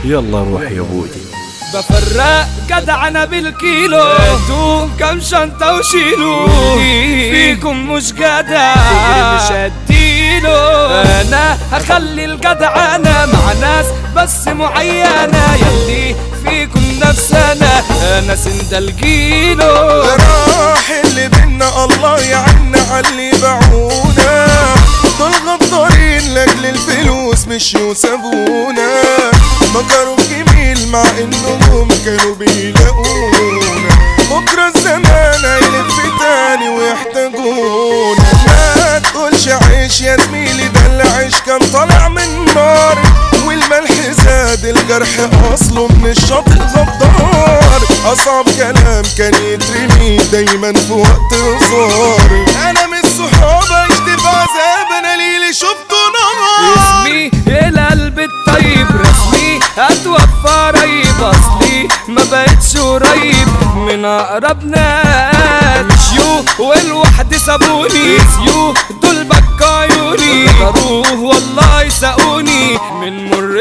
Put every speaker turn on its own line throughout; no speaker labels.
يلا روح يا بودي.
بفرق جدعنا بالكيلو، انتو كام شنطة وشيلو، فيكم مش جدع مش هديله. انا هخلي الجدعانة مع ناس بس معينة، يلي فيكم نفسنا انا سندل جيلو.
راح اللي بينا الله يعنا عاللي باعونا، دول غدارين لاجل الفلوس مش يسابونا. مكروا جميل مع انهم كانوا بيلاقونا، بكرة الزمان هيلف تاني ويحتاجونا. ما تقولش عيش يا زميلي، ده العيش كان طالع من نار، والملح زاد الجرح اصله من الشاطئ غدار. اصعب كلام كان يترمي دايما في وقت هزار. انا من الصحاب عشت في عذاب، انا ليلي شفته نهار.
اسمي القلب الطيب رسمي هتوفى قريب، اصلي ما بقتش قريب من اقرب ناس. مشيو والوحد سابوني، سيو دول بكى عيوني، ضروه والله ساقوني من مر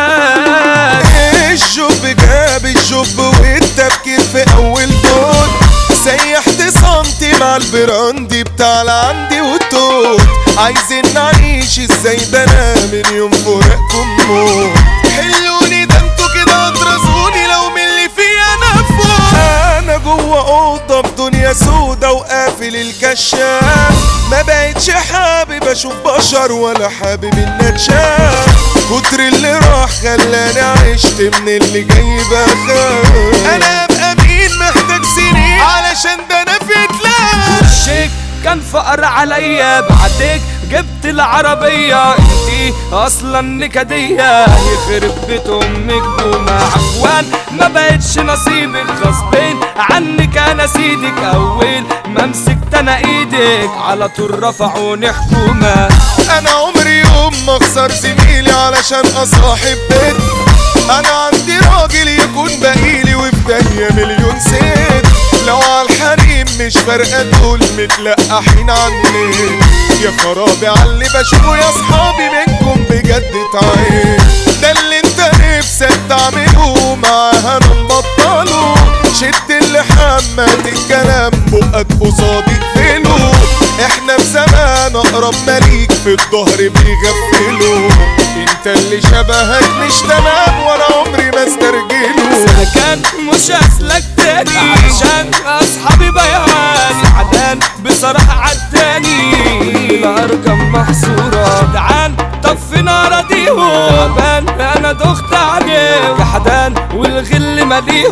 الكاس.
الجب جاب الجب والتفكير في اول دور، سيحت سنتي مع البراندي بتاع العندي والتوت. عايزين نعيش ازاي ده انا من يوم فراقكم موت. حلوني ده انتوا كده اطرزوني لو من اللي فيا انا فوق. انا جوه اوضه بدنيا سودا وقافل الكشاف، ما بقتش حابب اشوف بشر ولا حابب اني اتشاف. كتر اللي راح خلاني عشت من اللي جاي بخاف. انا ابقى مين محتاج سنين علشان ده انا في تلاف.
وشك كان فقر عليا، بعدك جبت العربية، انتي اصلا نكدية يخرب بيت امك بوما. عفوان ما بقتش نصيبك، غصبين عنك انا سيدك. اول ما مسكت انا ايدك على طول رفعوني حكومة.
انا عمري يوم ما اخسر زميلي علشان اصاحب بيت. انا عندي راجل يكون بقيلي وفي دنيا مليون ست. لو عالحريم مش فارقة دول متلقحين عني. يا خرابي عاللي بشوفه يا صحابي منكم بجد تعين. ده اللي انت نفسك تعمله معاها انا مبطله. شد اللحام مات الكلام بقك قصادي اقفله. احنا في زمان اقرب مليك في الظهر بيغفله. انت اللي شبهك مش تمام ولا عمري ما استرجله.
سكن مش اسلك تاني عشان اصحابي بيعاني، عدان بصراحة عداني الارقام محصورة. تعال طفينا راضيهم، تعبان انا دخت عليه جحدان والغل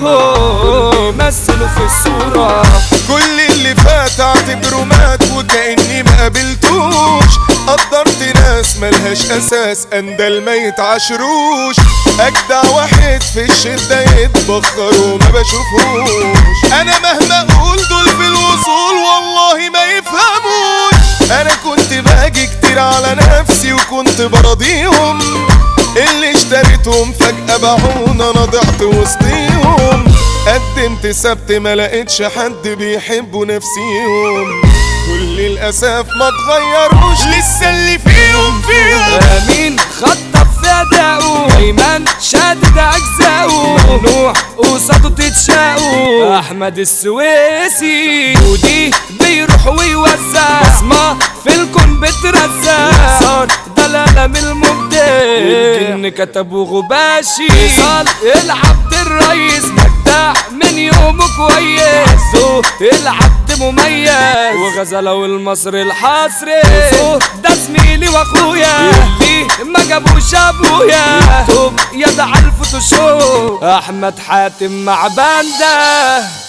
مليهم مثلوا في الصورة.
كل اللي فات اعتبره مات وكأني ما قابلتوش. قدرت ناس ملهاش اساس اندل ما يتعاشروش. اجدع واحد في الشدة يتبخر وما بشوفوش. انا مهما اقول دول في الوصول والله ما يفهموش. انا كنت باجي كتير على نفسي وكنت براضيهم. اللي اشتريتهم فجأة باعونا انا ضعت وسطيهم. قدمت سبت ما لقيتش حد بيحبوا نفسيهم. كل الاسف ما تغيروش لسه اللي فيهم.
امين خطف في اداؤه، ايمن شادد اجزاؤه، ممنوع قصاده تتشاقوا. احمد السويسي ودي بيروح ويوزع، بصمه في الكون بترزع. صار دلالة من المبدع الجن كتبه غباشي. صال العبد الريس مجدع من يومه كويس. العبد مميز وغزله والمصري الحصري. ده زميلي واخويا اللي ما جابوش ابويا. توب يدع الفوتوشوب احمد حاتم مع باندا.